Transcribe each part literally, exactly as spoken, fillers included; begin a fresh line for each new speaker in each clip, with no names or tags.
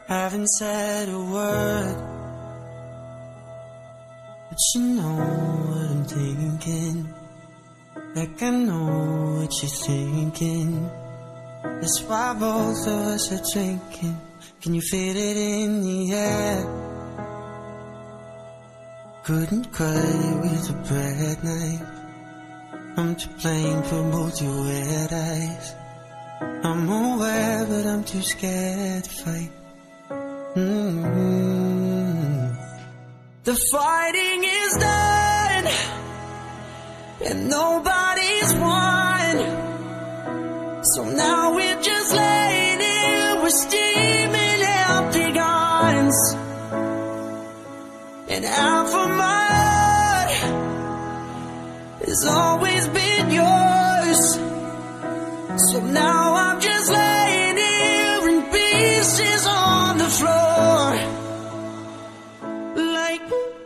Haven't said a word, but you know what I'm thinking. Like I know what you're thinking. That's why both of us are drinking. Can you feel it in the air? Couldn't cut it with a bread knife. I'm to blame for both your wet eyes. I'm aware, but I'm too scared to fight. Mm-hmm. The fighting is done, and nobody's won. So now we're just laying here, we're steaming empty guns. And half of my heart has always been yours. So now I'm just laying here in pieces on the floor. Like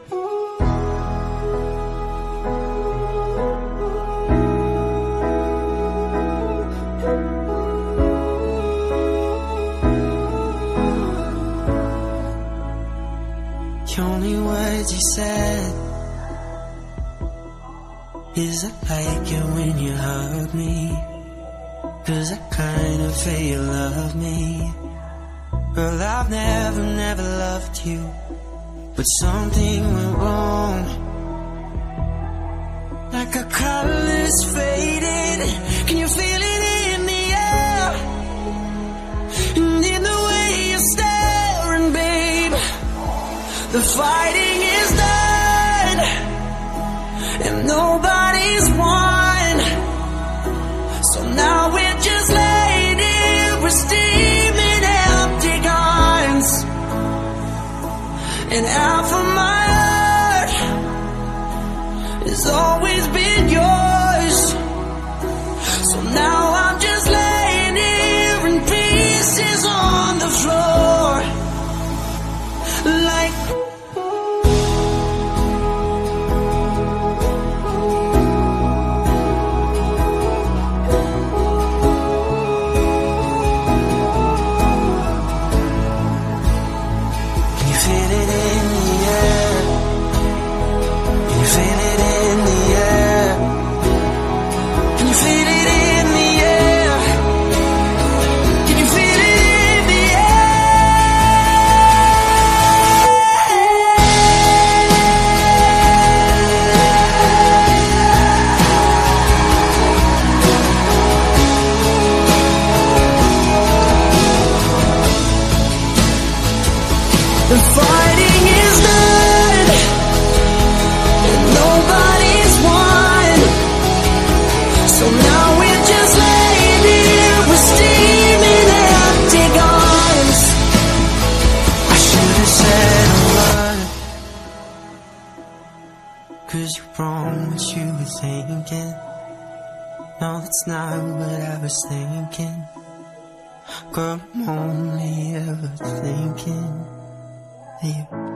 the only words he said is I like it when you hug me, 'cause I kinda feel you love me. Girl, I've never, never loved you, but something went wrong. Like our colors faded. Can you feel it in the air? And in the way you're staring, babe. The fighting is done, and nobody's won. So now we're just laying here, we're steaming empty guns. And half of my heart has always been yours. So now I'm just laying here in pieces on the floor. Like the fighting is done, and nobody's won. So now we're just laying here, we're steaming empty guns. I should have said a word, 'cause you're wrong what you were thinking. No, that's not what I was thinking. Girl, I'm only ever thinking that you